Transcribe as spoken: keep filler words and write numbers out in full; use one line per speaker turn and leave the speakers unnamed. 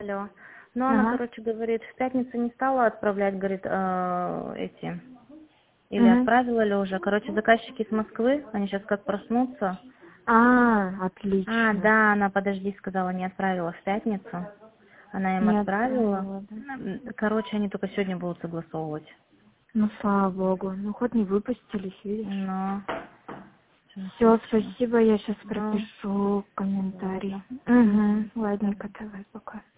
Алло. Ну, она,
Ага.
короче, говорит, в пятницу не стала отправлять, говорит, э, эти, или
Мгм.
отправила ли уже. Короче, заказчики из Москвы, они сейчас как проснутся.
А,
А,
отлично.
да, она, подожди, сказала, не отправила в пятницу. Она им
Не
отправила.
отправила, да?
М, Короче, они только сегодня будут согласовывать.
Ну, слава богу. Ну, хоть не выпустились, видишь.
Но, сейчас
Все,
ищу.
спасибо, я сейчас
Ну,
пропишу комментарий.
ладно. Мгм.
Угу,
Давай.
ладненько, давай, пока.